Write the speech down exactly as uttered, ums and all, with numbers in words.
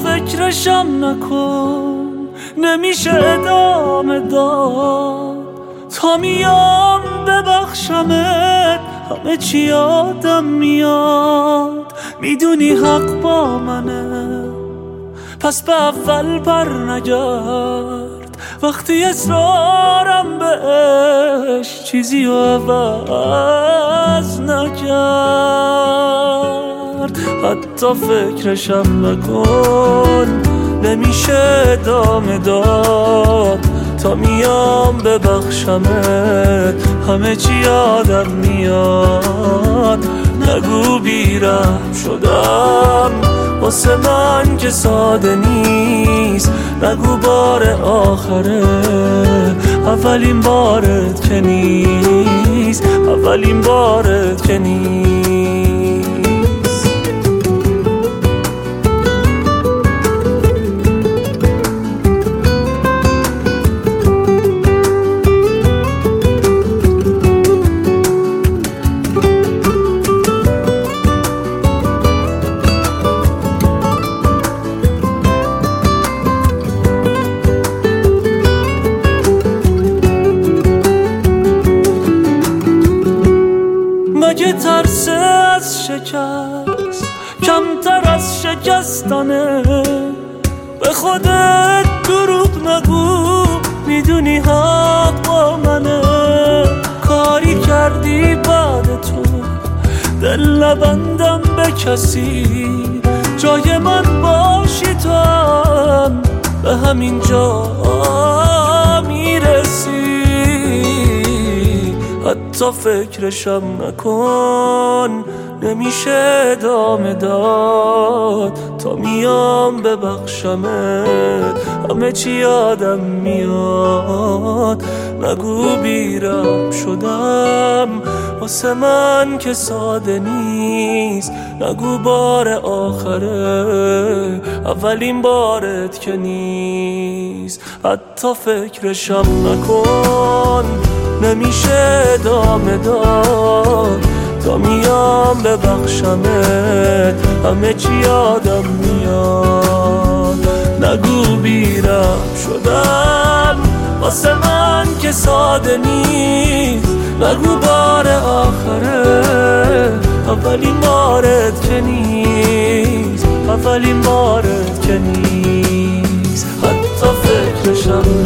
فکرشم نکن، نمیشه ادامه داد. تا میام ببخشمت همه چی یادم میاد. میدونی حق با منه، پس به اول بر نگرد. وقتی اصرارم بهش چیزی رو عوض نکرد. حتی فکرشم نکن، نمیشه ادامه داد. تا میام ببخشمت همه چی یادم میاد. نگو بیرحم شدم واسه من که ساده نیست. نگو بار آخره اولین بارت که نیست. اولین بارت که نیست. مگه ترس از شکست کمتر از شکستنه؟ به خودت دروغ نگو، میدونی حق با منه. کاری کردی بعد تو دل نبندم به کسی. جای من باشی تو هم به همین جا میرسی. حتی فکرشم نکن، نمیشه ادامه داد. تا میام ببخشمت همه چی یادم میاد. نگو بیرحم شدم واسه من که ساده نیست. نگو بار آخره اولین بارت که نیست. حتی فکرشم نکن، نمیشه ادامه داد. تا میام ببخشمت همه چی یادم میاد. نگو بیرحم شدم واسه من که ساده نیست. نگو بار آخره اولین بارت که نیست. اولین بارت که نیست. حتی فکرشم